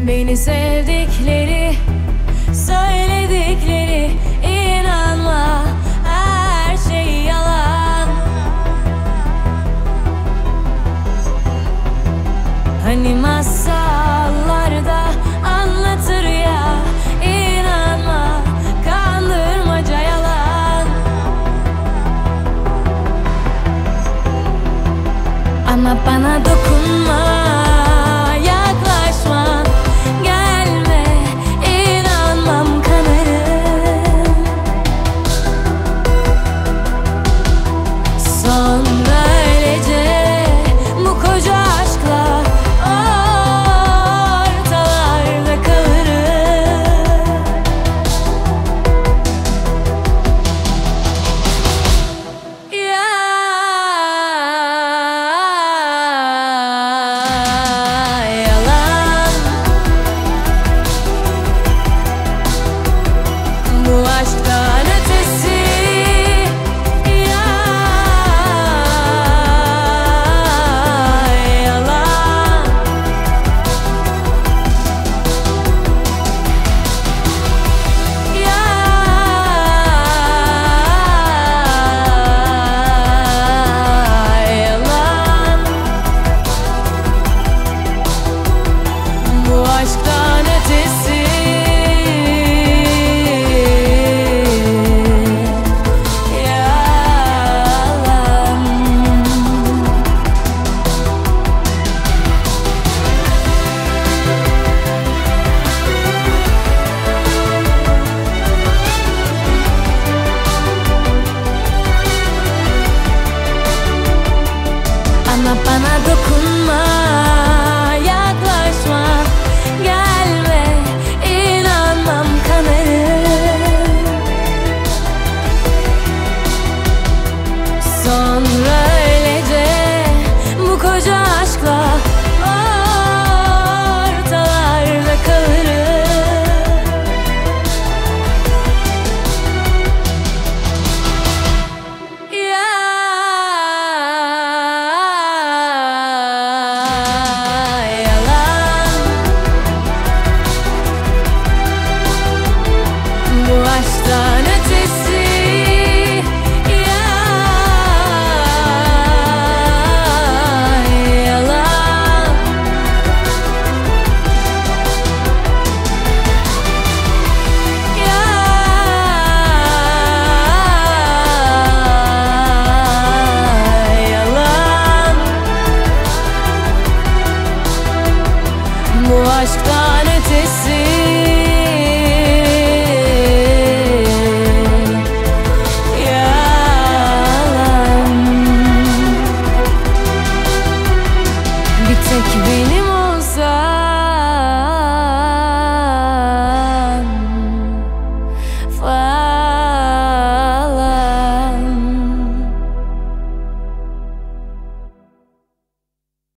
Beni sevdikleri, söyledikleri, inanma, her şey yalan. Hani masallarda anlatır ya, inanma, kandırmaca yalan. Ama bana dokunma, yaklaşma, gelme, inanmam, kanarım. Sonra öylece bu koca aşkla ortalarda kalırım. Yalan, bu aşktan ötesi. Yalan, yalan, bu aşktan ötesi. Yalan. Ama bana dokunma, yaklaşma, gelme, inanmam, kanarım. Sonra